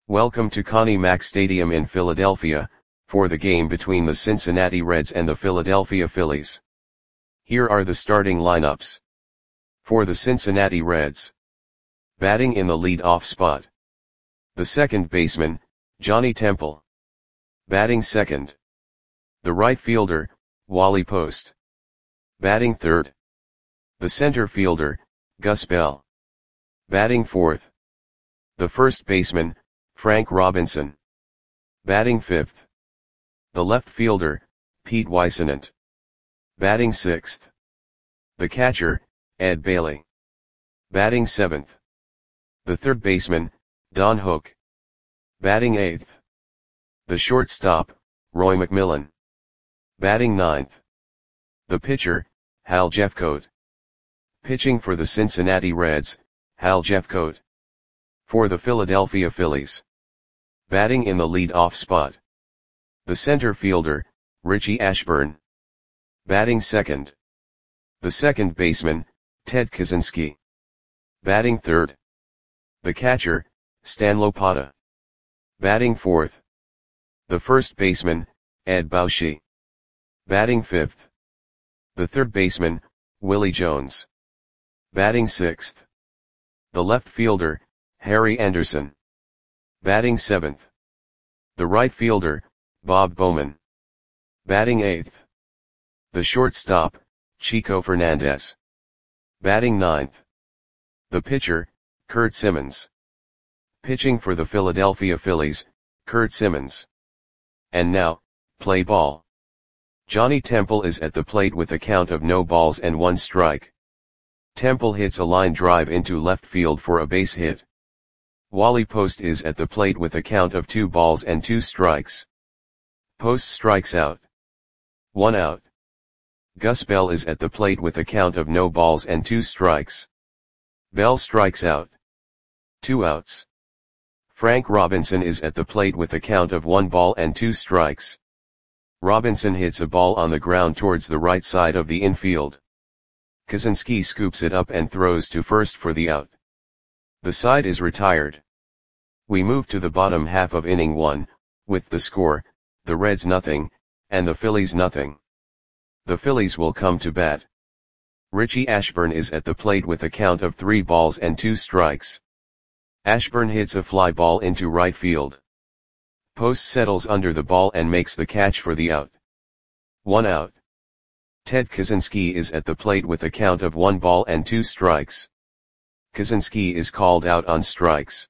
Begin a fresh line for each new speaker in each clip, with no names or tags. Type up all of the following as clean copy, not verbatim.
Welcome to Connie Mack Stadium in Philadelphia, for the game between the Cincinnati Reds and the Philadelphia Phillies. Here are the starting lineups. For the Cincinnati Reds. Batting in the lead-off spot. The second baseman, Johnny Temple. Batting second. The right fielder, Wally Post. Batting third. The center fielder, Gus Bell. Batting fourth. The first baseman, Frank Robinson. Batting fifth. The left fielder, Pete Whisenant. Batting sixth. The catcher, Ed Bailey. Batting seventh. The third baseman, Don Hook. Batting eighth. The shortstop, Roy McMillan. Batting ninth. The pitcher, Hal Jeffcoat. Pitching for the Cincinnati Reds, Hal Jeffcoat. For the Philadelphia Phillies. Batting in the lead-off spot. The center fielder, Richie Ashburn. Batting second. The second baseman, Ted Kaczynski. Batting third. The catcher, Stan Lopata. Batting fourth. The first baseman, Ed Bauschy. Batting fifth. The third baseman, Willie Jones. Batting sixth. The left fielder, Harry Anderson. Batting seventh. The right fielder, Bob Bowman. Batting eighth. The shortstop, Chico Fernandez. Batting ninth. The pitcher, Curt Simmons. Pitching for the Philadelphia Phillies, Curt Simmons. And now, play ball. Johnny Temple is at the plate with a count of no balls and one strike. Temple hits a line drive into left field for a base hit. Wally Post is at the plate with a count of 2 balls and 2 strikes. Post strikes out. 1 out. Gus Bell is at the plate with a count of no balls and 2 strikes. Bell strikes out. 2 outs. Frank Robinson is at the plate with a count of 1 ball and 2 strikes. Robinson hits a ball on the ground towards the right side of the infield. Kaczynski scoops it up and throws to first for the out. The side is retired. We move to the bottom half of inning 1, with the score, the Reds nothing, and the Phillies nothing. The Phillies will come to bat. Richie Ashburn is at the plate with a count of 3 balls and 2 strikes. Ashburn hits a fly ball into right field. Post settles under the ball and makes the catch for the out. 1 out. Ted Kaczynski is at the plate with a count of 1 ball and 2 strikes. Kaczynski is called out on strikes.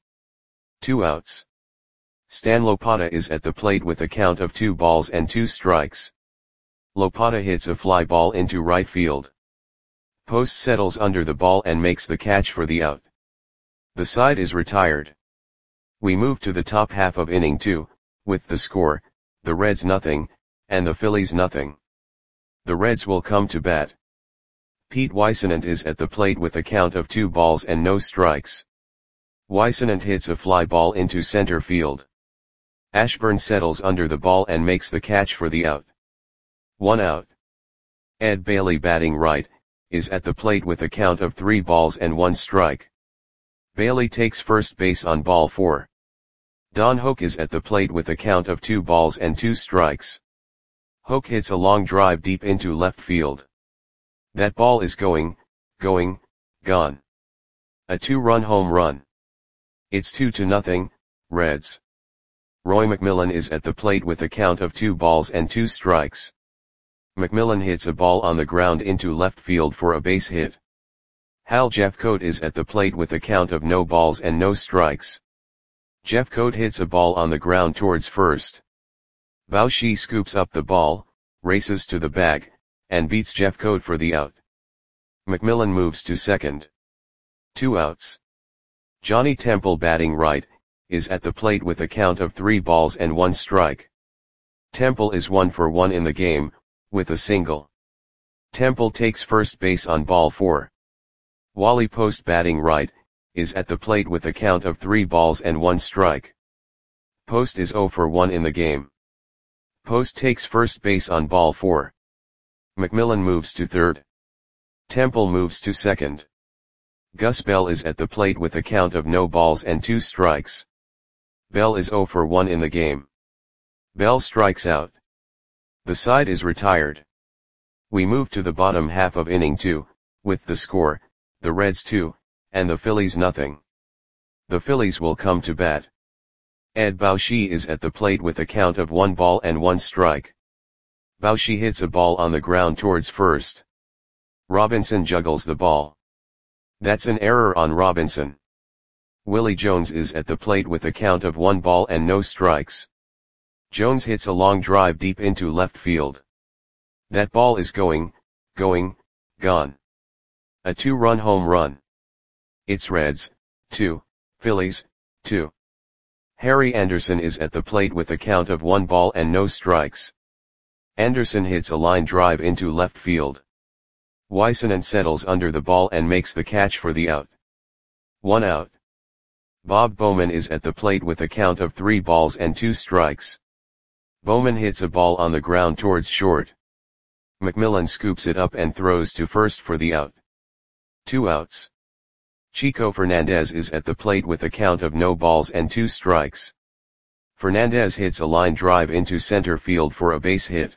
2 outs. Stan Lopata is at the plate with a count of 2 balls and 2 strikes. Lopata hits a fly ball into right field. Post settles under the ball and makes the catch for the out. The side is retired. We move to the top half of inning 2, with the score, the Reds nothing, and the Phillies nothing. The Reds will come to bat. Pete Whisenant is at the plate with a count of 2 balls and no strikes. Whisenant hits a fly ball into center field. Ashburn settles under the ball and makes the catch for the out. 1 out. Ed Bailey batting right, is at the plate with a count of 3 balls and 1 strike. Bailey takes first base on ball 4. Don Hook is at the plate with a count of 2 balls and 2 strikes. Hook hits a long drive deep into left field. That ball is gone. A 2-run home run. It's 2-0, Reds. Roy McMillan is at the plate with a count of 2 balls and 2 strikes. McMillan hits a ball on the ground into left field for a base hit. Hal Jeffcoat is at the plate with a count of no balls and no strikes. Jeffcoat hits a ball on the ground towards first. Bauschy scoops up the ball, races to the bag, and beats Jeffcoat for the out. McMillan moves to second. 2 outs. Johnny Temple batting right, is at the plate with a count of 3 balls and 1 strike. Temple is 1 for 1 in the game, with a single. Temple takes first base on ball 4. Wally Post batting right, is at the plate with a count of 3 balls and 1 strike. Post is 0 for 1 in the game. Post takes first base on ball 4. McMillan moves to third. Temple moves to second. Gus Bell is at the plate with a count of no balls and 2 strikes. Bell is 0 for 1 in the game. Bell strikes out. The side is retired. We move to the bottom half of inning 2, with the score, the Reds 2, and the Phillies nothing. The Phillies will come to bat. Ed Baushi is at the plate with a count of 1 ball and 1 strike. Baushi hits a ball on the ground towards first. Robinson juggles the ball. That's an error on Robinson. Willie Jones is at the plate with a count of 1 ball and no strikes. Jones hits a long drive deep into left field. That ball is gone. A 2-run home run. It's Reds, 2, Phillies, 2. Harry Anderson is at the plate with a count of 1 ball and no strikes. Anderson hits a line drive into left field. Weissenen settles under the ball and makes the catch for the out. 1 out. Bob Bowman is at the plate with a count of 3 balls and 2 strikes. Bowman hits a ball on the ground towards short. McMillan scoops it up and throws to first for the out. 2 outs. Chico Fernandez is at the plate with a count of no balls and 2 strikes. Fernandez hits a line drive into center field for a base hit.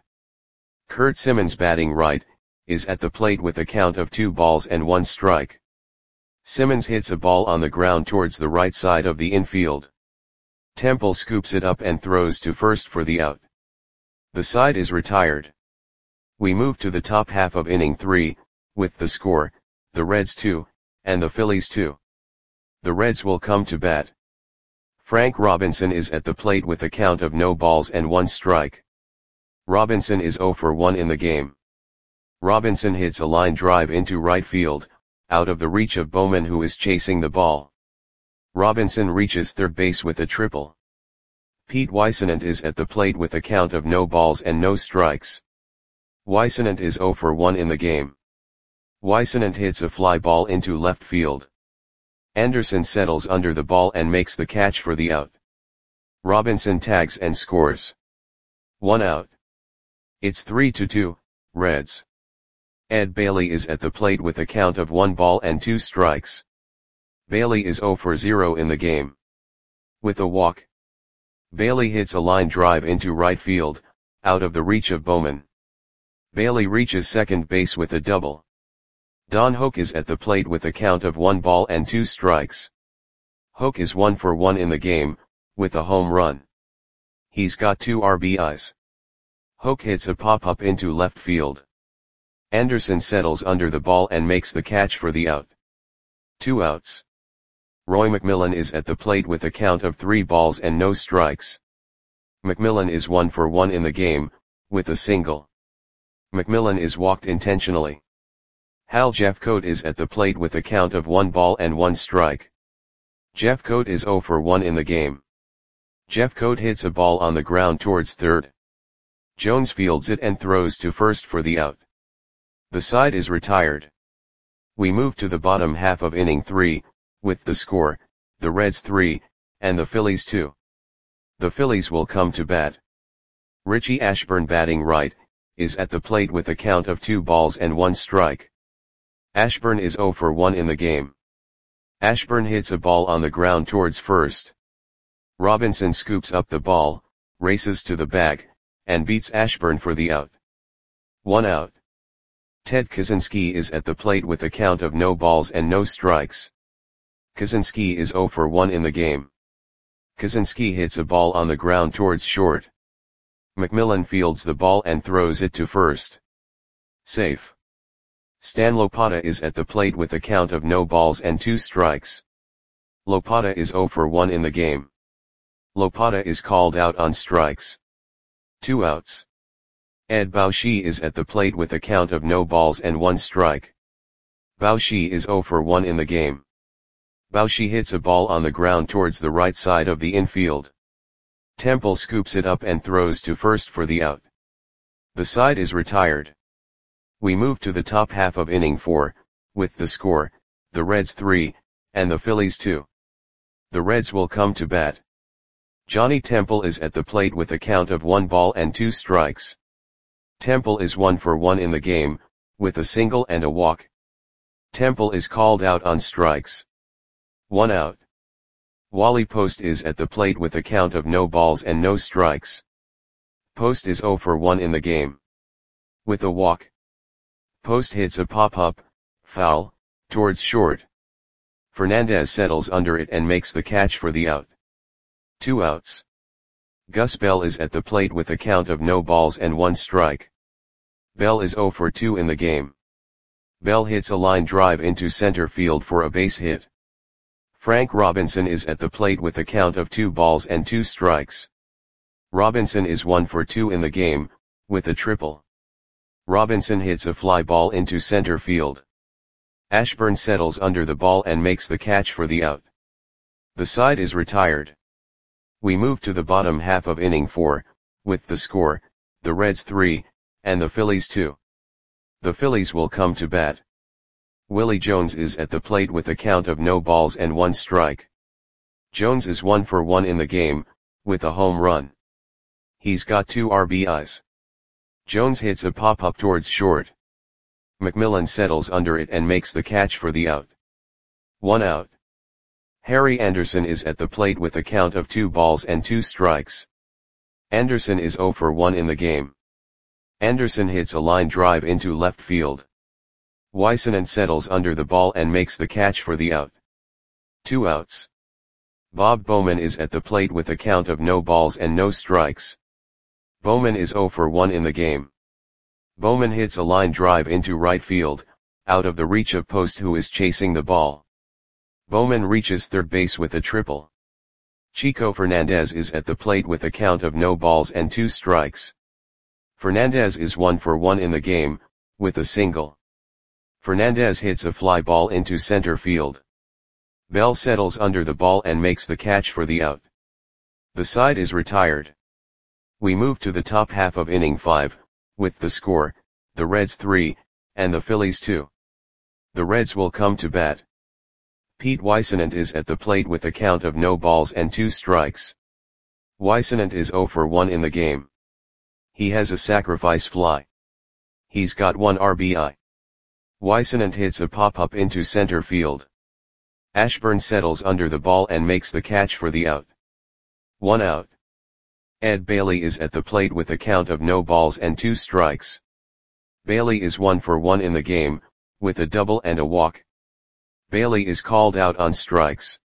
Kurt Simmons, batting right, is at the plate with a count of 2 balls and 1 strike. Simmons hits a ball on the ground towards the right side of the infield. Temple scoops it up and throws to first for the out. The side is retired. We move to the top half of inning 3, with the score, the Reds 2, and the Phillies 2. The Reds will come to bat. Frank Robinson is at the plate with a count of no balls and 1 strike. Robinson is 0 for 1 in the game. Robinson hits a line drive into right field, out of the reach of Bowman, who is chasing the ball. Robinson reaches third base with a triple. Pete Weissenen is at the plate with a count of no balls and no strikes. Weissenen is 0 for 1 in the game. Weissenen hits a fly ball into left field. Anderson settles under the ball and makes the catch for the out. Robinson tags and scores. 1 out. It's 3-2, Reds. Ed Bailey is at the plate with a count of 1 ball and 2 strikes. Bailey is 0 for 0 in the game. With a walk. Bailey hits a line drive into right field, out of the reach of Bowman. Bailey reaches second base with a double. Don Hoak is at the plate with a count of 1 ball and 2 strikes. Hoak is 1 for 1 in the game, with a home run. He's got 2 RBIs. Hoak hits a pop-up into left field. Anderson settles under the ball and makes the catch for the out. 2 outs. Roy McMillan is at the plate with a count of 3 balls and no strikes. McMillan is 1 for 1 in the game, with a single. McMillan is walked intentionally. Hal Jeffcoat is at the plate with a count of 1 ball and 1 strike. Jeffcoat is 0 for 1 in the game. Jeffcoat hits a ball on the ground towards third. Jones fields it and throws to first for the out. The side is retired. We move to the bottom half of inning 3, with the score, the Reds 3, and the Phillies 2. The Phillies will come to bat. Richie Ashburn, batting right, is at the plate with a count of 2 balls and 1 strike. Ashburn is 0 for 1 in the game. Ashburn hits a ball on the ground towards first. Robinson scoops up the ball, races to the bag, and beats Ashburn for the out. 1 out. Ted Kaczynski is at the plate with a count of no balls and no strikes. Kaczynski is 0 for 1 in the game. Kaczynski hits a ball on the ground towards short. McMillan fields the ball and throws it to first. Safe. Stan Lopata is at the plate with a count of no balls and 2 strikes. Lopata is 0 for 1 in the game. Lopata is called out on strikes. 2 outs. Ed Baushi is at the plate with a count of no balls and 1 strike. Baushi is 0 for 1 in the game. Baushi hits a ball on the ground towards the right side of the infield. Temple scoops it up and throws to first for the out. The side is retired. We move to the top half of inning 4, with the score, the Reds 3, and the Phillies 2. The Reds will come to bat. Johnny Temple is at the plate with a count of 1 ball and 2 strikes. Temple is 1 for 1 in the game, with a single and a walk. Temple is called out on strikes. 1 out. Wally Post is at the plate with a count of no balls and no strikes. Post is 0 for 1 in the game. With a walk. Post hits a pop-up, foul, towards short. Fernandez settles under it and makes the catch for the out. 2 outs. Gus Bell is at the plate with a count of no balls and 1 strike. Bell is 0 for 2 in the game. Bell hits a line drive into center field for a base hit. Frank Robinson is at the plate with a count of 2 balls and 2 strikes. Robinson is 1 for 2 in the game, with a triple. Robinson hits a fly ball into center field. Ashburn settles under the ball and makes the catch for the out. The side is retired. We move to the bottom half of inning 4, with the score, the Reds 3, and the Phillies 2. The Phillies will come to bat. Willie Jones is at the plate with a count of no balls and 1 strike. Jones is 1 for 1 in the game, with a home run. He's got 2 RBIs. Jones hits a pop-up towards short. McMillan settles under it and makes the catch for the out. 1 out. Harry Anderson is at the plate with a count of 2 balls and 2 strikes. Anderson is 0 for 1 in the game. Anderson hits a line drive into left field. Weissenen settles under the ball and makes the catch for the out. 2 outs. Bob Bowman is at the plate with a count of no balls and no strikes. Bowman is 0 for 1 in the game. Bowman hits a line drive into right field, out of the reach of Post, who is chasing the ball. Bowman reaches third base with a triple. Chico Fernandez is at the plate with a count of no balls and 2 strikes. Fernandez is 1 for 1 in the game, with a single. Fernandez hits a fly ball into center field. Bell settles under the ball and makes the catch for the out. The side is retired. We move to the top half of inning 5, with the score, the Reds 3, and the Phillies 2. The Reds will come to bat. Pete Weissenen is at the plate with a count of no balls and 2 strikes. Weissenen is 0 for 1 in the game. He has a sacrifice fly. He's got 1 RBI. Weissenen hits a pop-up into center field. Ashburn settles under the ball and makes the catch for the out. 1 out. Ed Bailey is at the plate with a count of no balls and 2 strikes. Bailey is 1 for 1 in the game, with a double and a walk. Bailey is called out on strikes.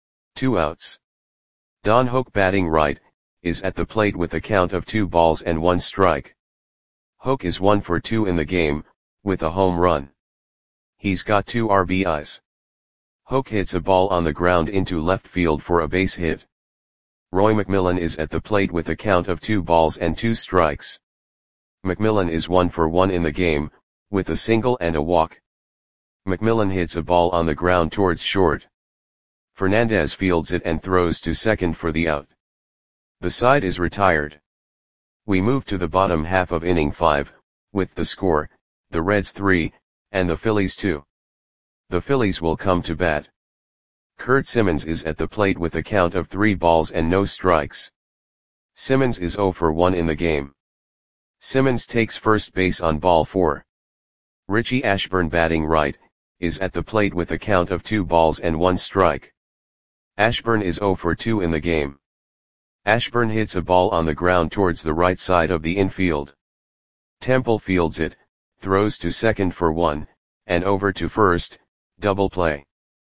2 outs. Don Hoke, batting right, is at the plate with a count of 2 balls and 1 strike. Hoke is 1 for 2 in the game, with a home run. He's got 2 RBIs. Hoke hits a ball on the ground into left field for a base hit. Roy McMillan is at the plate with a count of 2 balls and 2 strikes. McMillan is 1 for 1 in the game, with a single and a walk. McMillan hits a ball on the ground towards short. Fernandez fields it and throws to second for the out. The side is retired. We move to the bottom half of inning 5, with the score, the Reds 3, and the Phillies 2. The Phillies will come to bat. Kurt Simmons is at the plate with a count of 3 balls and no strikes. Simmons is 0 for 1 in the game. Simmons takes first base on ball 4. Richie Ashburn, batting right, is at the plate with a count of 2 balls and 1 strike. Ashburn is 0 for 2 in the game. Ashburn hits a ball on the ground towards the right side of the infield. Temple fields it, throws to second for 1, and over to first, double play.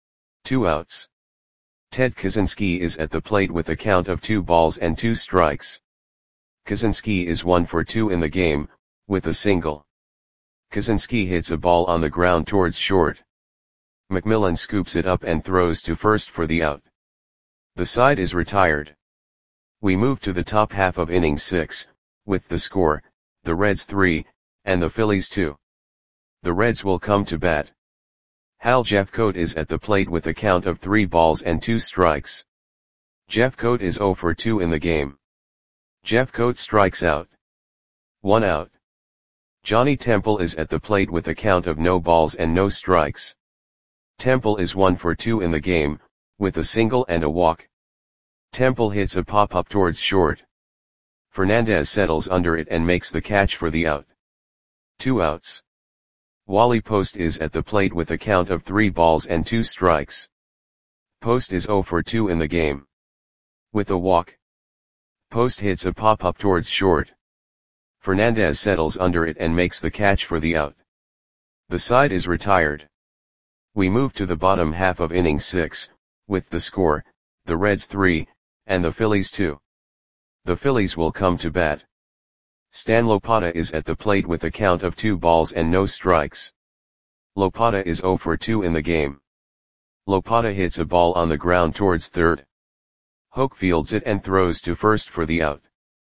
2 outs. Ted Kaczynski is at the plate with a count of 2 balls and 2 strikes. Kaczynski is 1 for 2 in the game, with a single. Kaczynski hits a ball on the ground towards short. McMillan scoops it up and throws to first for the out. The side is retired. We move to the top half of inning 6, with the score, the Reds 3, and the Phillies 2. The Reds will come to bat. Hal Jeffcoat is at the plate with a count of 3 balls and 2 strikes. Jeffcoat is 0 for 2 in the game. Jeffcoat strikes out. 1 out. Johnny Temple is at the plate with a count of no balls and no strikes. Temple is 1 for 2 in the game, with a single and a walk. Temple hits a pop-up towards short. Fernandez settles under it and makes the catch for the out. 2 outs. Wally Post is at the plate with a count of 3 balls and 2 strikes. Post is 0 for 2 in the game. With a walk, Post hits a pop-up towards short. Fernandez settles under it and makes the catch for the out. The side is retired. We move to the bottom half of inning 6, with the score, the Reds 3, and the Phillies 2. The Phillies will come to bat. Stan Lopata is at the plate with a count of 2 balls and no strikes. Lopata is 0 for 2 in the game. Lopata hits a ball on the ground towards third. Hoke fields it and throws to first for the out.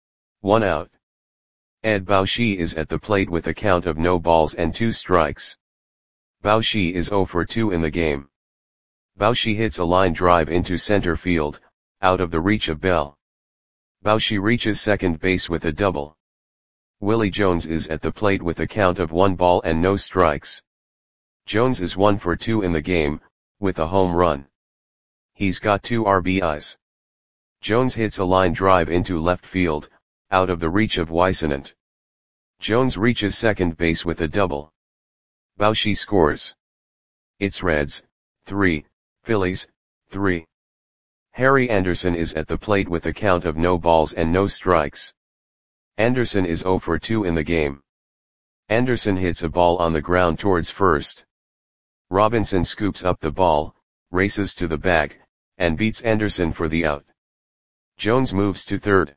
1 out. Ed Baushi is at the plate with a count of no balls and 2 strikes. Baushi is 0 for 2 in the game. Baushi hits a line drive into center field, out of the reach of Bell. Baushi reaches second base with a double. Willie Jones is at the plate with a count of 1 ball and no strikes. Jones is 1 for 2 in the game, with a home run. He's got 2 RBIs. Jones hits a line drive into left field, out of the reach of Whisenant. Jones reaches second base with a double. Baushi scores. It's Reds, 3, Phillies, 3. Harry Anderson is at the plate with a count of no balls and no strikes. Anderson is 0 for 2 in the game. Anderson hits a ball on the ground towards first. Robinson scoops up the ball, races to the bag, and beats Anderson for the out. Jones moves to third.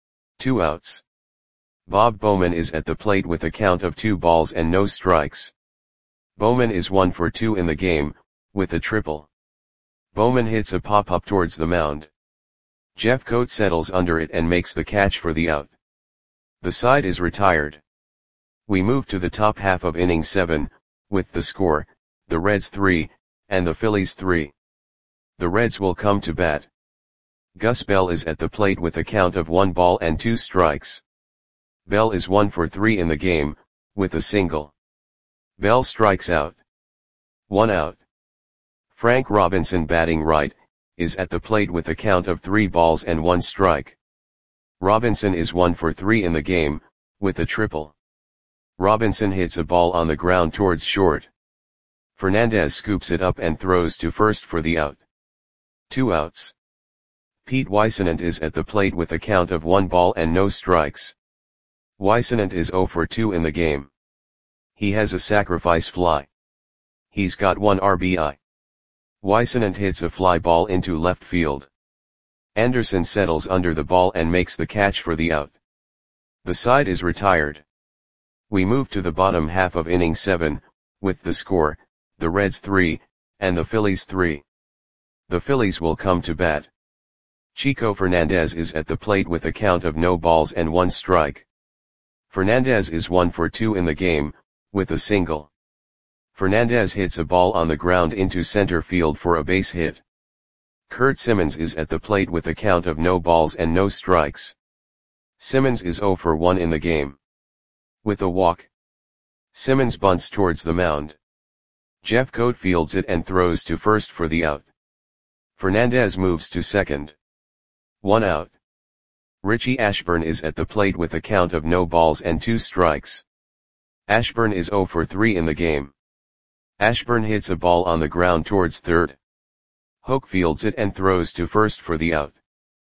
2 outs. Bob Bowman is at the plate with a count of 2 balls and no strikes. Bowman is 1 for 2 in the game, with a triple. Bowman hits a pop-up towards the mound. Jeff Coate settles under it and makes the catch for the out. The side is retired. We move to the top half of inning 7, with the score, the Reds 3, and the Phillies 3. The Reds will come to bat. Gus Bell is at the plate with a count of 1 ball and 2 strikes. Bell is 1 for 3 in the game, with a single. Bell strikes out. 1 out. Frank Robinson, batting right, is at the plate with a count of 3 balls and 1 strike. Robinson is 1 for 3 in the game, with a triple. Robinson hits a ball on the ground towards short. Fernandez scoops it up and throws to first for the out. 2 outs. Pete Whisenant is at the plate with a count of 1 ball and no strikes. Whisenant is 0 for 2 in the game. He has a sacrifice fly. He's got 1 RBI. Whisenant hits a fly ball into left field. Anderson settles under the ball and makes the catch for the out. The side is retired. We move to the bottom half of inning 7, with the score, the Reds 3, and the Phillies 3. The Phillies will come to bat. Chico Fernandez is at the plate with a count of no balls and 1 strike. Fernandez is 1 for 2 in the game, with a single. Fernandez hits a ball on the ground into center field for a base hit. Kurt Simmons is at the plate with a count of no balls and no strikes. Simmons is 0 for 1 in the game. With a walk, Simmons bunts towards the mound. Jeff Coate fields it and throws to first for the out. Fernandez moves to second. 1 out. Richie Ashburn is at the plate with a count of no balls and 2 strikes. Ashburn is 0 for 3 in the game. Ashburn hits a ball on the ground towards third. Hoke fields it and throws to first for the out.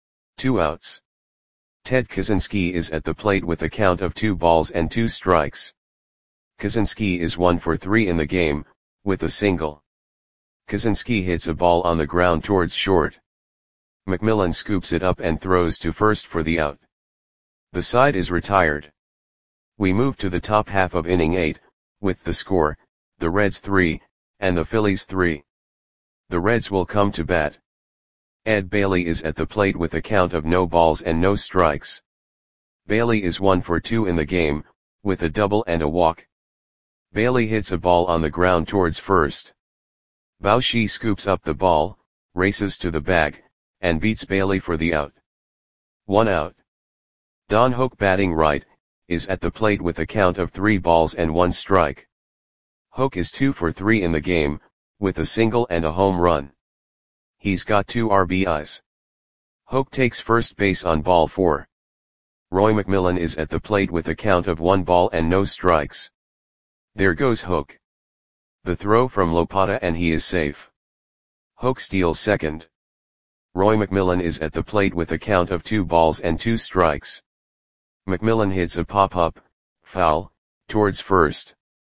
2 outs. Ted Kaczynski is at the plate with a count of 2 balls and 2 strikes. Kaczynski is 1 for 3 in the game, with a single. Kaczynski hits a ball on the ground towards short. McMillan scoops it up and throws to first for the out. The side is retired. We move to the top half of inning 8, with the score, the Reds 3, and the Phillies 3. The Reds will come to bat. Ed Bailey is at the plate with a count of no balls and no strikes. Bailey is 1 for 2 in the game, with a double and a walk. Bailey hits a ball on the ground towards first. Baushi scoops up the ball, races to the bag, and beats Bailey for the out. 1 out. Don Hoke, batting right, is at the plate with a count of 3 balls and 1 strike. Hoke is 2 for 3 in the game, with a single and a home run. He's got 2 RBIs. Hoke takes first base on ball 4. Roy McMillan is at the plate with a count of 1 ball and no strikes. There goes Hoke. The throw from Lopata and he is safe. Hoke steals second. Roy McMillan is at the plate with a count of 2 balls and 2 strikes. McMillan hits a pop-up, foul, towards first.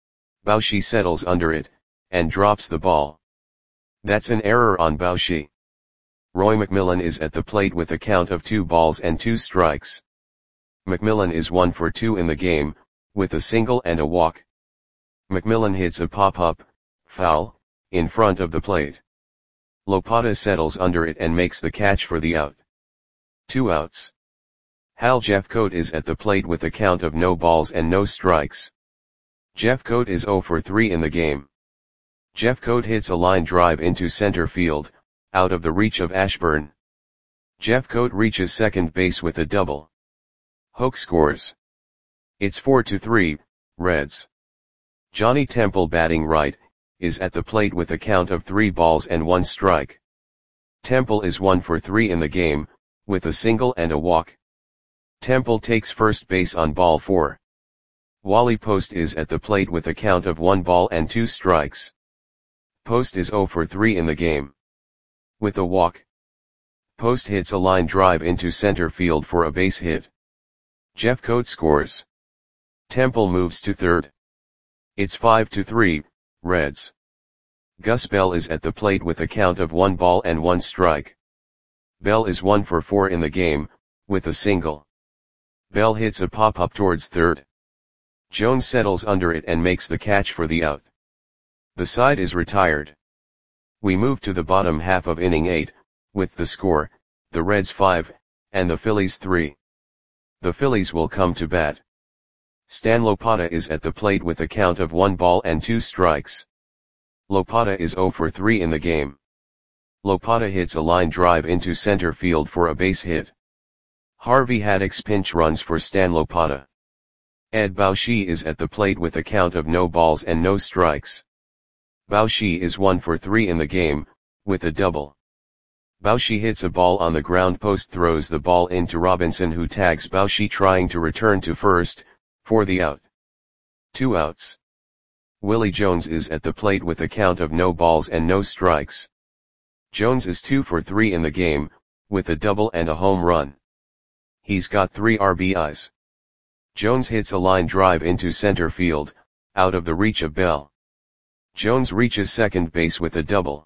Baushi settles under it, and drops the ball. That's an error on Baushi. Roy McMillan is at the plate with a count of 2 balls and 2 strikes. McMillan is 1 for 2 in the game, with a single and a walk. McMillan hits a pop-up, foul, in front of the plate. Lopata settles under it and makes the catch for the out. 2 outs. Hal Jeffcoat is at the plate with a count of no balls and no strikes. Jeffcoat is 0 for 3 in the game. Jeffcoat hits a line drive into center field, out of the reach of Ashburn. Jeffcoat reaches second base with a double. Hoke scores. It's 4-3, Reds. Johnny Temple, batting right, is at the plate with a count of 3 balls and 1 strike. Temple is 1 for 3 in the game, with a single and a walk. Temple takes first base on ball 4. Wally Post is at the plate with a count of 1 ball and 2 strikes. Post is 0 for 3 in the game. With a walk, Post hits a line drive into center field for a base hit. Jeffcoat scores. Temple moves to third. It's 5-3, Reds. Gus Bell is at the plate with a count of 1 ball and 1 strike. Bell is 1 for 4 in the game, with a single. Bell hits a pop-up towards third. Jones settles under it and makes the catch for the out. The side is retired. We move to the bottom half of inning 8, with the score, the Reds 5, and the Phillies 3. The Phillies will come to bat. Stan Lopata is at the plate with a count of 1 ball and 2 strikes. Lopata is 0 for 3 in the game. Lopata hits a line drive into center field for a base hit. Harvey Haddix pinch runs for Stan Lopata. Ed Baushi is at the plate with a count of no balls and no strikes. Baushi is 1 for 3 in the game, with a double. Baushi hits a ball on the ground. Post throws the ball into Robinson, who tags Baushi trying to return to first, for the out. 2 outs. Willie Jones is at the plate with a count of no balls and no strikes. Jones is 2 for 3 in the game, with a double and a home run. He's got 3 RBIs. Jones hits a line drive into center field, out of the reach of Bell. Jones reaches second base with a double.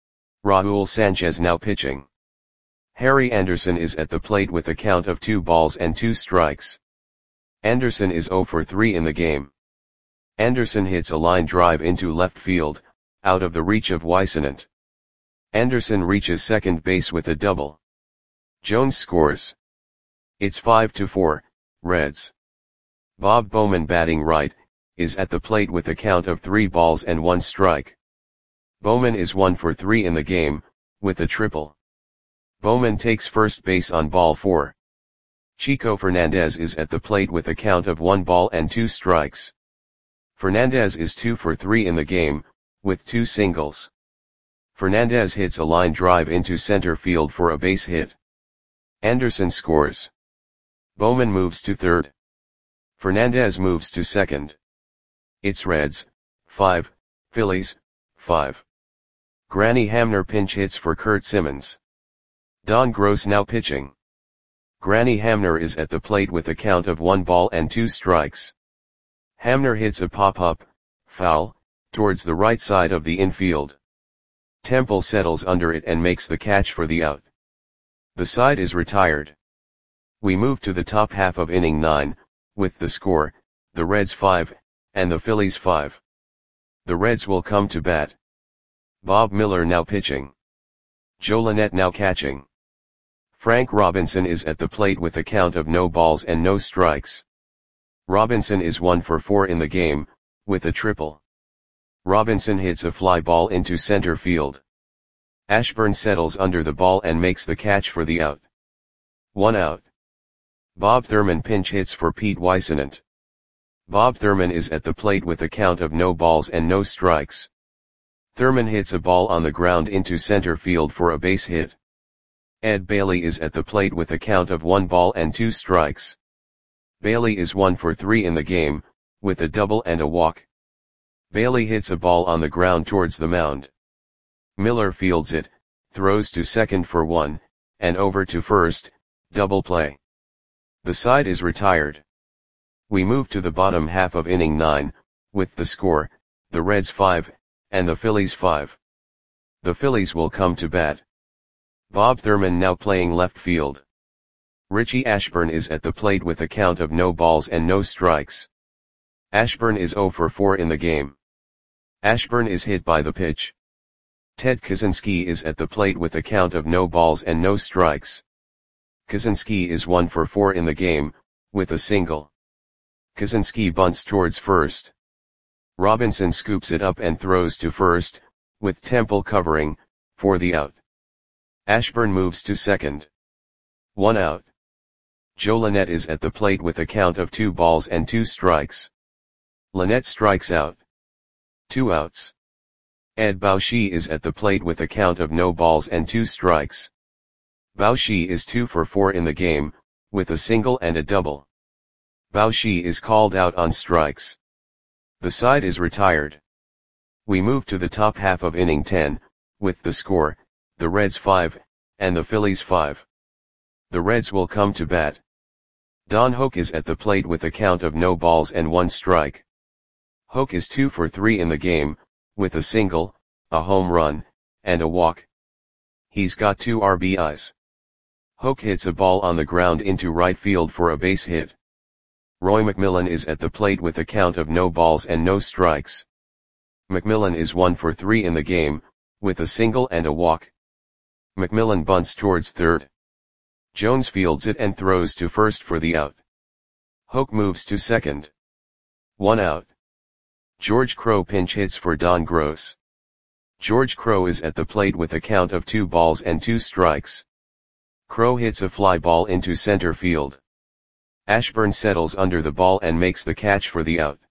Raul Sanchez now pitching. Harry Anderson is at the plate with a count of 2 balls and 2 strikes. Anderson is 0 for 3 in the game. Anderson hits a line drive into left field, out of the reach of Whisenant. Anderson reaches second base with a double. Jones scores. It's 5-4, Reds. Bob Bowman, batting right, is at the plate with a count of 3 balls and 1 strike. Bowman is 1 for 3 in the game, with a triple. Bowman takes first base on ball 4. Chico Fernandez is at the plate with a count of 1 ball and 2 strikes. Fernandez is 2 for 3 in the game, with 2 singles. Fernandez hits a line drive into center field for a base hit. Anderson scores. Bowman moves to third. Fernandez moves to second. It's Reds 5, Phillies 5. Granny Hamner pinch hits for Kurt Simmons. Don Gross now pitching. Granny Hamner is at the plate with a count of 1 ball and 2 strikes. Hamner hits a pop-up, foul, towards the right side of the infield. Temple settles under it and makes the catch for the out. The side is retired. We move to the top half of inning 9, with the score, the Reds 5, and the Phillies 5. The Reds will come to bat. Bob Miller now pitching. Joe Lynette now catching. Frank Robinson is at the plate with a count of no balls and no strikes. Robinson is 1 for 4 in the game, with a triple. Robinson hits a fly ball into center field. Ashburn settles under the ball and makes the catch for the out. 1 out. Bob Thurman pinch hits for Pete Whisenant. Bob Thurman is at the plate with a count of no balls and no strikes. Thurman hits a ball on the ground into center field for a base hit. Ed Bailey is at the plate with a count of 1 ball and 2 strikes. Bailey is 1 for 3 in the game, with a double and a walk. Bailey hits a ball on the ground towards the mound. Miller fields it, throws to second for one, and over to first, double play. The side is retired. We move to the bottom half of inning 9, with the score, the Reds 5, and the Phillies 5. The Phillies will come to bat. Bob Thurman now playing left field. Richie Ashburn is at the plate with a count of no balls and no strikes. Ashburn is 0 for 4 in the game. Ashburn is hit by the pitch. Ted Kaczynski is at the plate with a count of no balls and no strikes. Kaczynski is 1 for 4 in the game, with a single. Kaczynski bunts towards first. Robinson scoops it up and throws to first, with Temple covering, for the out. Ashburn moves to second. 1 out. Joe Lynette is at the plate with a count of 2 balls and 2 strikes. Lynette strikes out. 2 outs. Ed Bauschy is at the plate with a count of no balls and 2 strikes. Bauschy is 2 for 4 in the game, with a single and a double. Bauschy is called out on strikes. The side is retired. We move to the top half of inning 10, with the score, the Reds 5, and the Phillies 5. The Reds will come to bat. Don Hoak is at the plate with a count of no balls and 1 strike. Hoak is 2 for 3 in the game, with a single, a home run, and a walk. He's got 2 RBIs. Hoak hits a ball on the ground into right field for a base hit. Roy McMillan is at the plate with a count of no balls and no strikes. McMillan is 1 for 3 in the game, with a single and a walk. McMillan bunts towards third. Jones fields it and throws to first for the out. Hoak moves to second. 1 out. George Crowe pinch hits for Don Gross. George Crowe is at the plate with a count of 2 balls and 2 strikes. Crowe hits a fly ball into center field. Ashburn settles under the ball and makes the catch for the out.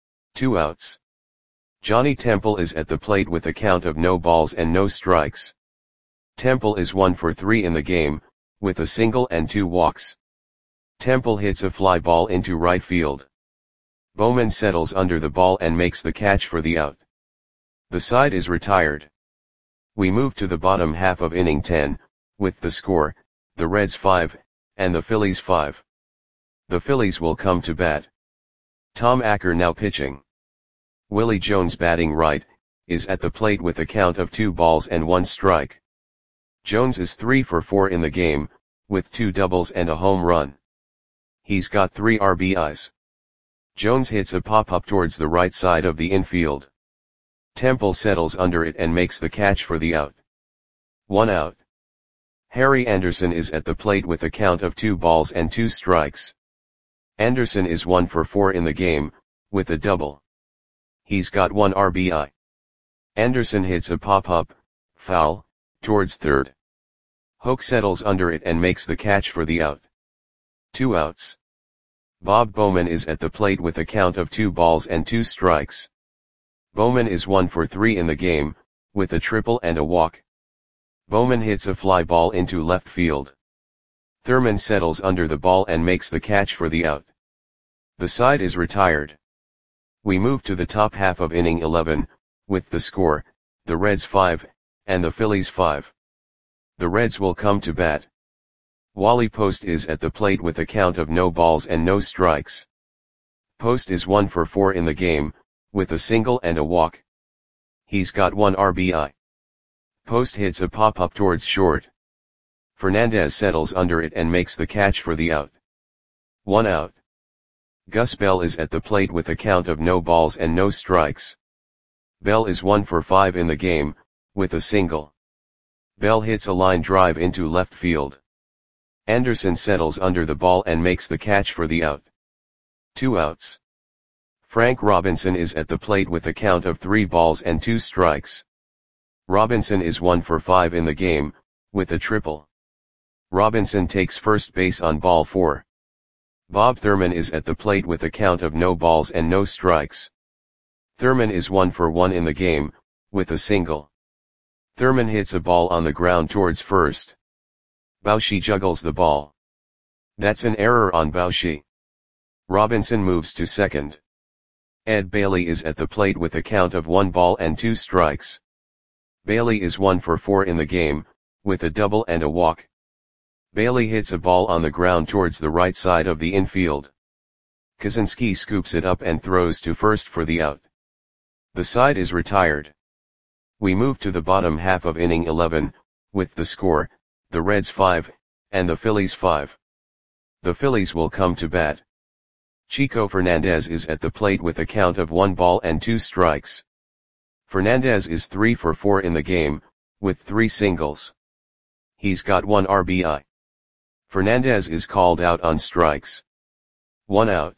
2 outs. Johnny Temple is at the plate with a count of no balls and no strikes. Temple is 1 for 3 in the game, with a single and 2 walks. Temple hits a fly ball into right field. Bowman settles under the ball and makes the catch for the out. The side is retired. We move to the bottom half of inning 10, with the score, the Reds 5, and the Phillies 5. The Phillies will come to bat. Tom Acker now pitching. Willie Jones batting right, is at the plate with a count of 2 balls and 1 strike. Jones is 3 for 4 in the game, with 2 doubles and a home run. He's got 3 RBIs. Jones hits a pop-up towards the right side of the infield. Temple settles under it and makes the catch for the out. 1 out. Harry Anderson is at the plate with a count of 2 balls and 2 strikes. Anderson is 1 for 4 in the game, with a double. He's got 1 RBI. Anderson hits a pop-up, foul, towards third. Hoak settles under it and makes the catch for the out. 2 outs. Bob Bowman is at the plate with a count of 2 balls and 2 strikes. Bowman is 1 for 3 in the game, with a triple and a walk. Bowman hits a fly ball into left field. Thurman settles under the ball and makes the catch for the out. The side is retired. We move to the top half of inning 11, with the score, the Reds 5, and the Phillies 5. The Reds will come to bat. Wally Post is at the plate with a count of no balls and no strikes. Post is 1 for 4 in the game, with a single and a walk. He's got 1 RBI. Post hits a pop-up towards short. Fernandez settles under it and makes the catch for the out. 1 out. Gus Bell is at the plate with a count of no balls and no strikes. Bell is 1 for 5 in the game, with a single. Bell hits a line drive into left field. Anderson settles under the ball and makes the catch for the out. 2 outs. Frank Robinson is at the plate with a count of 3 balls and 2 strikes. Robinson is 1 for 5 in the game, with a triple. Robinson takes first base on ball 4. Bob Thurman is at the plate with a count of no balls and no strikes. Thurman is 1 for 1 in the game, with a single. Thurman hits a ball on the ground towards first. Bauschy juggles the ball. That's an error on Bauschy. Robinson moves to second. Ed Bailey is at the plate with a count of 1 ball and 2 strikes. Bailey is 1 for 4 in the game, with a double and a walk. Bailey hits a ball on the ground towards the right side of the infield. Kaczynski scoops it up and throws to first for the out. The side is retired. We move to the bottom half of inning 11, with the score, the Reds 5, and the Phillies 5. The Phillies will come to bat. Chico Fernandez is at the plate with a count of 1 ball and 2 strikes. Fernandez is 3 for 4 in the game, with 3 singles. He's got 1 RBI. Fernandez is called out on strikes. 1 out.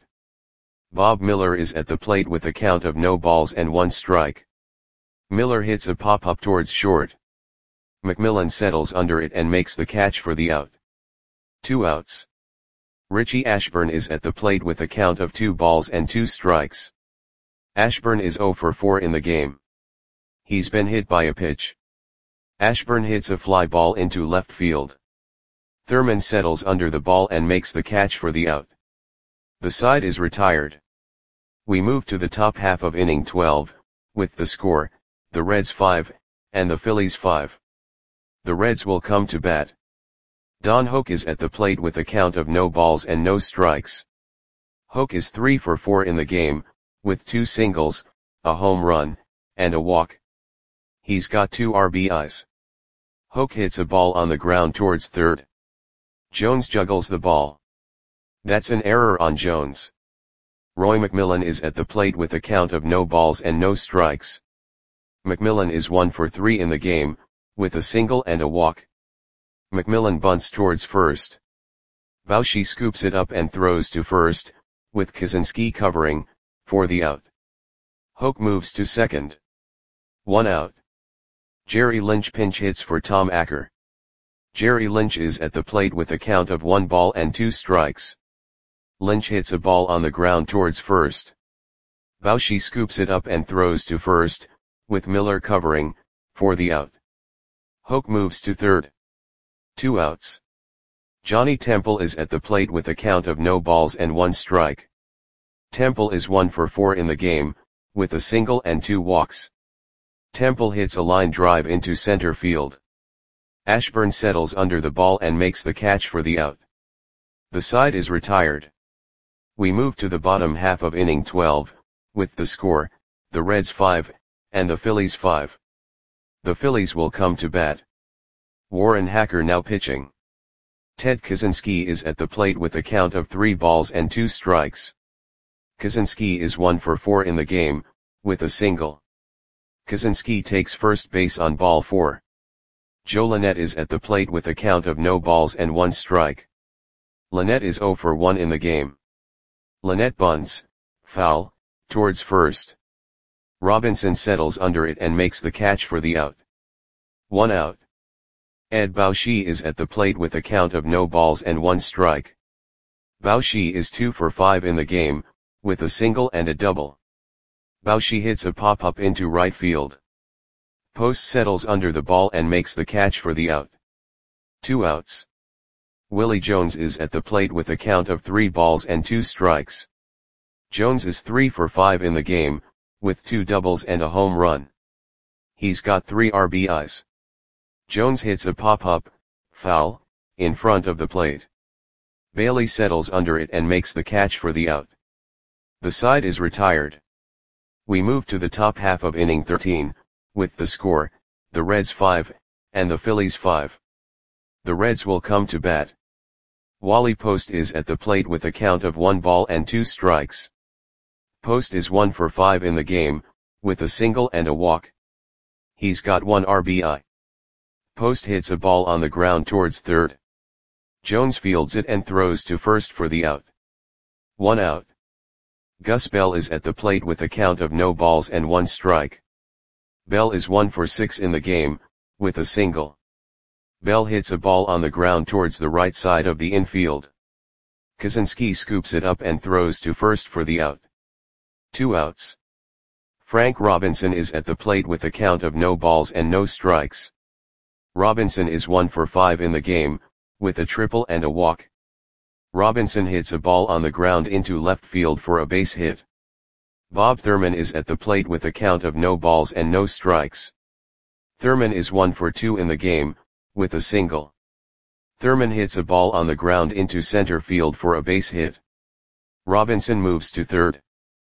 Bob Miller is at the plate with a count of no balls and 1 strike. Miller hits a pop-up towards short. McMillan settles under it and makes the catch for the out. 2 outs. Richie Ashburn is at the plate with a count of 2 balls and 2 strikes. Ashburn is 0 for 4 in the game. He's been hit by a pitch. Ashburn hits a fly ball into left field. Thurman settles under the ball and makes the catch for the out. The side is retired. We move to the top half of inning 12, with the score, the Reds 5, and the Phillies 5. The Reds will come to bat. Don Hoak is at the plate with a count of no balls and no strikes. Hoak is 3 for 4 in the game, with 2 singles, a home run, and a walk. He's got 2 RBIs. Hoak hits a ball on the ground towards third. Jones juggles the ball. That's an error on Jones. Roy McMillan is at the plate with a count of no balls and no strikes. McMillan is 1 for 3 in the game, with a single and a walk. McMillan bunts towards first. Bauchi scoops it up and throws to first, with Kaczynski covering, for the out. Hoak moves to second. 1 out. Jerry Lynch pinch hits for Tom Acker. Jerry Lynch is at the plate with a count of 1 ball and 2 strikes. Lynch hits a ball on the ground towards first. Bauchi scoops it up and throws to first, with Miller covering, for the out. Hoak moves to third. 2 outs. Johnny Temple is at the plate with a count of no balls and 1 strike. Temple is 1 for 4 in the game, with a single and 2 walks. Temple hits a line drive into center field. Ashburn settles under the ball and makes the catch for the out. The side is retired. We move to the bottom half of inning 12, with the score, the Reds 5, and the Phillies 5. The Phillies will come to bat. Warren Hacker now pitching. Ted Kaczynski is at the plate with a count of 3 balls and 2 strikes. Kaczynski is 1 for 4 in the game, with a single. Kaczynski takes first base on ball 4. Joe Lynette is at the plate with a count of no balls and 1 strike. Lynette is 0 for 1 in the game. Lynette bunts, foul, towards first. Robinson settles under it and makes the catch for the out. 1 out. Ed Bauchi is at the plate with a count of no balls and 1 strike. Bauchi is 2 for 5 in the game, with a single and a double. Bauchi hits a pop-up into right field. Post settles under the ball and makes the catch for the out. 2 outs. Willie Jones is at the plate with a count of 3 balls and 2 strikes. Jones is 3 for 5 in the game, with 2 doubles and a home run. He's got 3 RBIs. Jones hits a pop-up, foul, in front of the plate. Bailey settles under it and makes the catch for the out. The side is retired. We move to the top half of inning 13, with the score, the Reds 5, and the Phillies 5. The Reds will come to bat. Wally Post is at the plate with a count of 1 ball and 2 strikes. Post is 1 for 5 in the game, with a single and a walk. He's got 1 RBI. Post hits a ball on the ground towards third. Jones fields it and throws to first for the out. 1 out. Gus Bell is at the plate with a count of no balls and 1 strike. Bell is 1 for 6 in the game, with a single. Bell hits a ball on the ground towards the right side of the infield. Kaczynski scoops it up and throws to first for the out. 2 outs. Frank Robinson is at the plate with a count of no balls and no strikes. Robinson is 1 for 5 in the game, with a triple and a walk. Robinson hits a ball on the ground into left field for a base hit. Bob Thurman is at the plate with a count of no balls and no strikes. Thurman is 1 for 2 in the game, with a single. Thurman hits a ball on the ground into center field for a base hit. Robinson moves to third.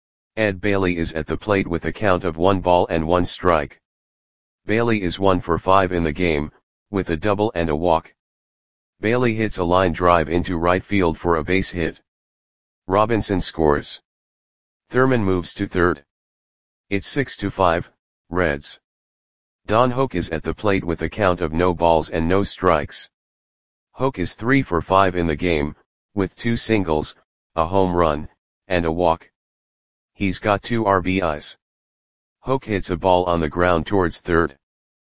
Ed Bailey is at the plate with a count of 1 ball and 1 strike. Bailey is 1 for 5 in the game, with a double and a walk. Bailey hits a line drive into right field for a base hit. Robinson scores. Thurman moves to third. It's 6-5, Reds. Don Hoak is at the plate with a count of no balls and no strikes. Hoak is 3 for 5 in the game, with 2 singles, a home run, and a walk. He's got 2 RBIs. Hoak hits a ball on the ground towards third.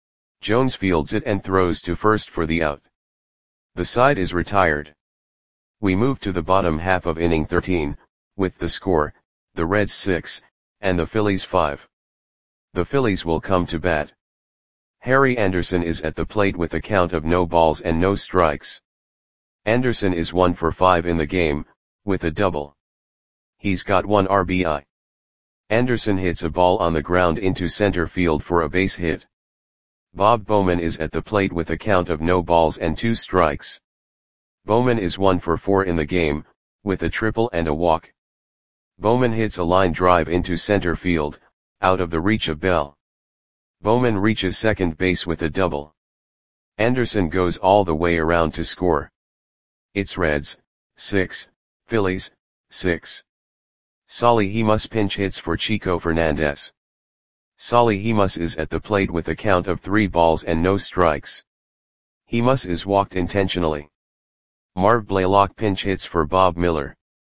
Jones fields it and throws to first for the out. The side is retired. We move to the bottom half of inning 13, with the score, the Reds 6, and the Phillies 5. The Phillies will come to bat. Harry Anderson is at the plate with a count of no balls and no strikes. Anderson is 1 for 5 in the game, with a double. He's got 1 RBI. Anderson hits a ball on the ground into center field for a base hit. Bob Bowman is at the plate with a count of no balls and 2 strikes. Bowman is 1 for 4 in the game, with a triple and a walk. Bowman hits a line drive into center field, out of the reach of Bell. Bowman reaches second base with a double. Anderson goes all the way around to score. It's Reds, 6, Phillies, 6. Solly Hemus pinch hits for Chico Fernandez. Solly Hemus is at the plate with a count of 3 balls and no strikes. Hemus is walked intentionally. Marv Blaylock pinch hits for Bob Miller.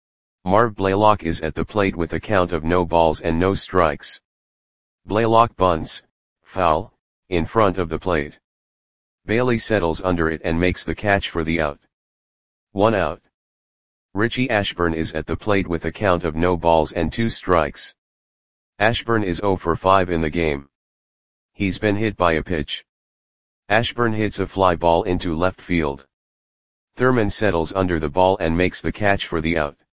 Marv Blaylock is at the plate with a count of no balls and no strikes. Blaylock bunts, foul, in front of the plate. Bailey settles under it and makes the catch for the out. 1 out. Richie Ashburn is at the plate with a count of no balls and 2 strikes. Ashburn is 0 for 5 in the game. He's been hit by a pitch. Ashburn hits a fly ball into left field. Thurman settles under the ball and makes the catch for the out.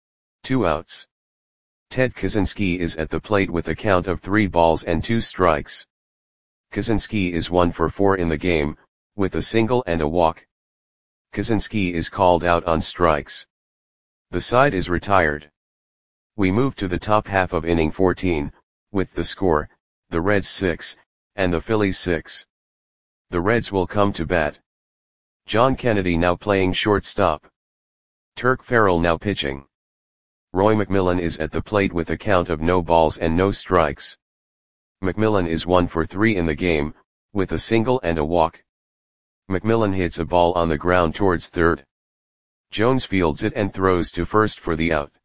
2 outs. Ted Kaczynski is at the plate with a count of 3 balls and 2 strikes. Kaczynski is 1 for 4 in the game, with a single and a walk. Kaczynski is called out on strikes. The side is retired. We move to the top half of inning 14, with the score, the Reds 6, and the Phillies 6. The Reds will come to bat. John Kennedy now playing shortstop. Turk Farrell now pitching. Roy McMillan is at the plate with a count of no balls and no strikes. McMillan is 1 for 3 in the game, with a single and a walk. McMillan hits a ball on the ground towards third. Jones fields it and throws to first for the out.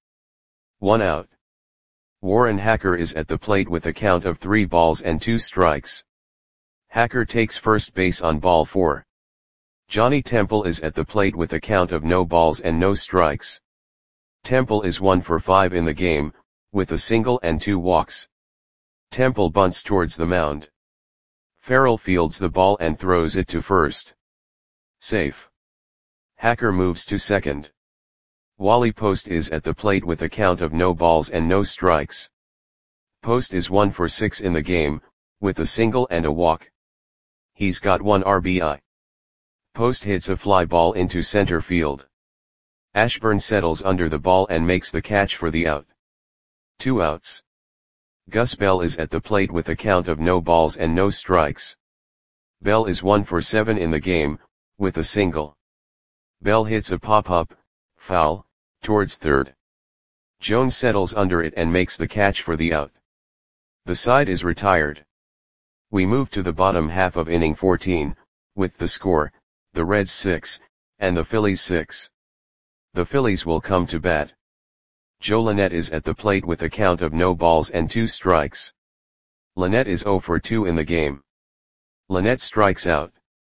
1 out. Warren Hacker is at the plate with a count of 3 balls and 2 strikes. Hacker takes first base on ball 4. Johnny Temple is at the plate with a count of no balls and no strikes. Temple is 1 for 5 in the game, with a single and 2 walks. Temple bunts towards the mound. Farrell fields the ball and throws it to first. Safe. Hacker moves to second. Wally Post is at the plate with a count of no balls and no strikes. Post is 1 for 6 in the game, with a single and a walk. He's got 1 RBI. Post hits a fly ball into center field. Ashburn settles under the ball and makes the catch for the out. 2 outs. Gus Bell is at the plate with a count of no balls and no strikes. Bell is 1 for 7 in the game, with a single. Bell hits a pop-up, foul, towards third. Jones settles under it and makes the catch for the out. The side is retired. We move to the bottom half of inning 14, with the score, the Reds 6, and the Phillies 6. The Phillies will come to bat. Joe Lynette is at the plate with a count of no balls and 2 strikes. Lynette is 0 for 2 in the game. Lynette strikes out.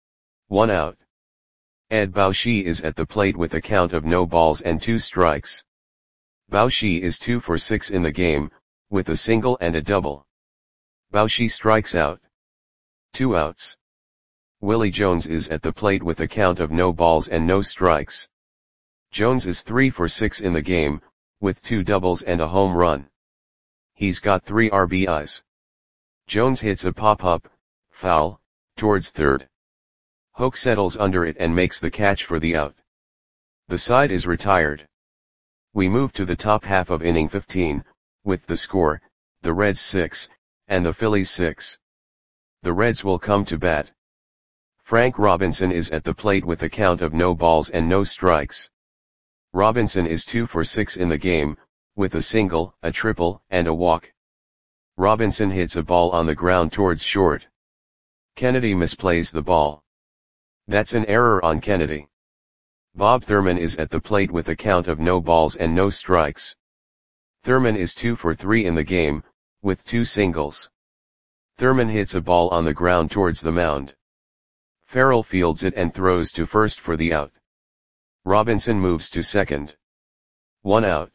1 out. Ed Bauschy is at the plate with a count of no balls and 2 strikes. Bauschy is 2 for 6 in the game, with a single and a double. Bauschy strikes out. 2 outs. Willie Jones is at the plate with a count of no balls and no strikes. Jones is 3 for 6 in the game, with 2 doubles and a home run. He's got 3 RBIs. Jones hits a pop-up, foul, towards third. Hoke settles under it and makes the catch for the out. The side is retired. We move to the top half of inning 15, with the score, the Reds 6, and the Phillies 6. The Reds will come to bat. Frank Robinson is at the plate with a count of no balls and no strikes. Robinson is 2 for 6 in the game, with a single, a triple, and a walk. Robinson hits a ball on the ground towards short. Kennedy misplays the ball. That's an error on Kennedy. Bob Thurman is at the plate with a count of no balls and no strikes. Thurman is 2 for 3 in the game, with 2 singles. Thurman hits a ball on the ground towards the mound. Farrell fields it and throws to first for the out. Robinson moves to second. 1 out.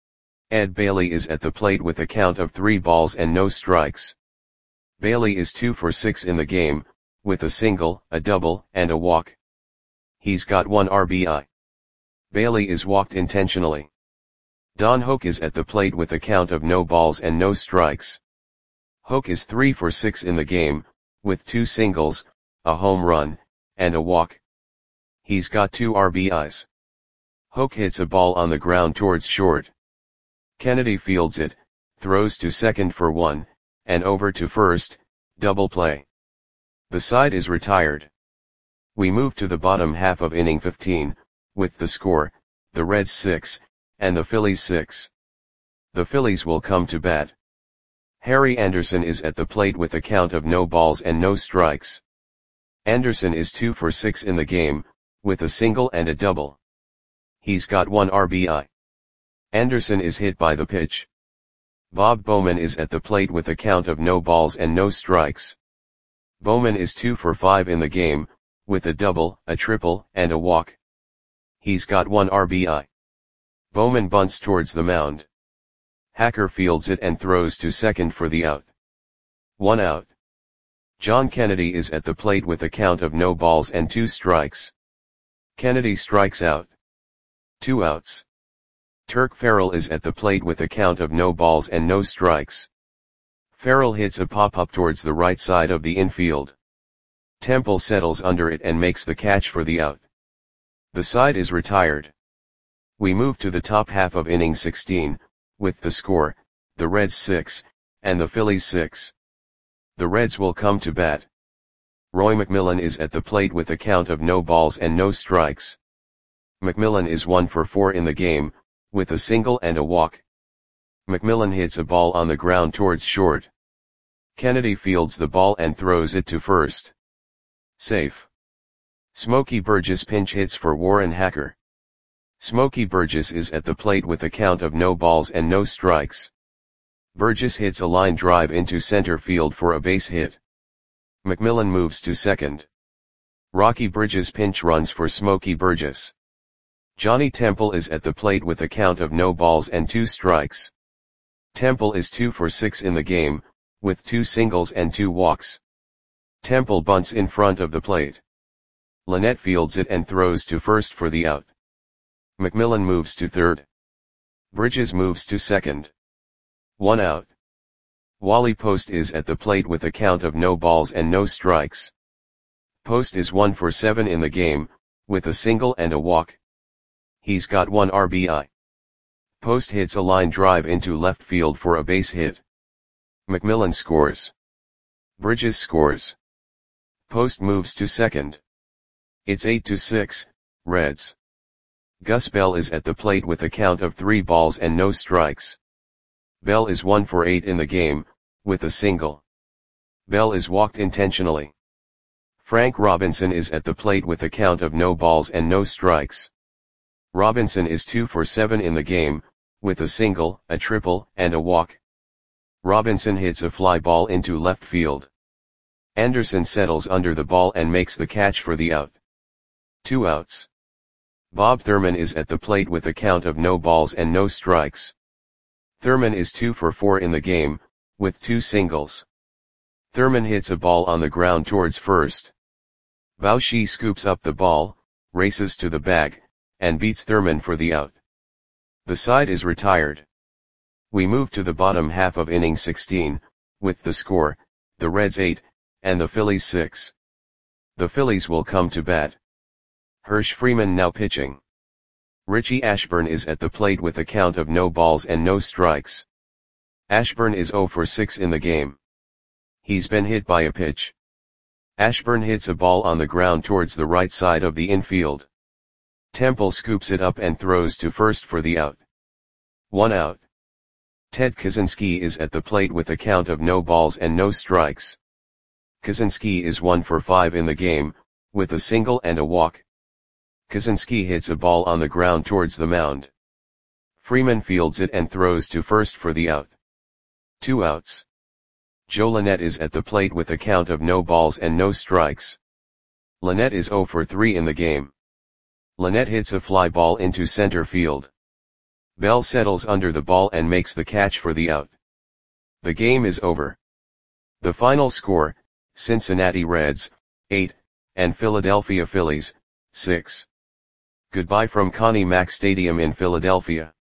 Ed Bailey is at the plate with a count of 3 balls and no strikes. Bailey is 2 for 6 in the game, with a single, a double, and a walk. He's got 1 RBI. Bailey is walked intentionally. Don Hoke is at the plate with a count of no balls and no strikes. Hoke is 3 for 6 in the game, with 2 singles, a home run, and a walk. He's got 2 RBIs. Hoke hits a ball on the ground towards short. Kennedy fields it, throws to second for 1, and over to first, double play. The side is retired. We move to the bottom half of inning 15, with the score, the Reds 6, and the Phillies 6. The Phillies will come to bat. Harry Anderson is at the plate with a count of no balls and no strikes. Anderson is 2 for 6 in the game, with a single and a double. He's got 1 RBI. Anderson is hit by the pitch. Bob Bowman is at the plate with a count of no balls and no strikes. Bowman is 2 for 5 in the game, with a double, a triple, and a walk. He's got 1 RBI. Bowman bunts towards the mound. Hacker fields it and throws to second for the out. 1 out. John Kennedy is at the plate with a count of no balls and 2 strikes. Kennedy strikes out. 2 outs. Turk Farrell is at the plate with a count of no balls and no strikes. Farrell hits a pop-up towards the right side of the infield. Temple settles under it and makes the catch for the out. The side is retired. We move to the top half of inning 16, with the score, the Reds 6, and the Phillies 6. The Reds will come to bat. Roy McMillan is at the plate with a count of no balls and no strikes. McMillan is 1 for 4 in the game, with a single and a walk. McMillan hits a ball on the ground towards short. Kennedy fields the ball and throws it to first. Safe. Smokey Burgess pinch hits for Warren Hacker. Smokey Burgess is at the plate with a count of no balls and no strikes. Burgess hits a line drive into center field for a base hit. McMillan moves to second. Rocky Bridges pinch runs for Smokey Burgess. Johnny Temple is at the plate with a count of no balls and 2 strikes. Temple is 2 for 6 in the game, with 2 singles and 2 walks. Temple bunts in front of the plate. Lynette fields it and throws to first for the out. McMillan moves to third. Bridges moves to second. 1 out. Wally Post is at the plate with a count of no balls and no strikes. Post is 1 for 7 in the game, with a single and a walk. He's got 1 RBI. Post hits a line drive into left field for a base hit. McMillan scores. Bridges scores. Post moves to second. It's 8-6, Reds. Gus Bell is at the plate with a count of 3 balls and no strikes. Bell is 1 for 8 in the game, with a single. Bell is walked intentionally. Frank Robinson is at the plate with a count of no balls and no strikes. Robinson is 2 for 7 in the game, with a single, a triple, and a walk. Robinson hits a fly ball into left field. Anderson settles under the ball and makes the catch for the out. 2 outs. Bob Thurman is at the plate with a count of no balls and no strikes. Thurman is 2 for 4 in the game, with 2 singles. Thurman hits a ball on the ground towards first. Bauchi scoops up the ball, races to the bag, and beats Thurman for the out. The side is retired. We move to the bottom half of inning 16, with the score, the Reds 8, and the Phillies 6. The Phillies will come to bat. Hersh Freeman now pitching. Richie Ashburn is at the plate with a count of no balls and no strikes. Ashburn is 0 for 6 in the game. He's been hit by a pitch. Ashburn hits a ball on the ground towards the right side of the infield. Temple scoops it up and throws to first for the out. 1 out. Ted Kaczynski is at the plate with a count of no balls and no strikes. Kaczynski is 1 for 5 in the game, with a single and a walk. Kaczynski hits a ball on the ground towards the mound. Freeman fields it and throws to first for the out. 2 outs. Joe Lynette is at the plate with a count of no balls and no strikes. Lynette is 0 for 3 in the game. Lynette hits a fly ball into center field. Bell settles under the ball and makes the catch for the out. The game is over. The final score, Cincinnati Reds, 8, and Philadelphia Phillies, 6. Goodbye from Connie Mack Stadium in Philadelphia.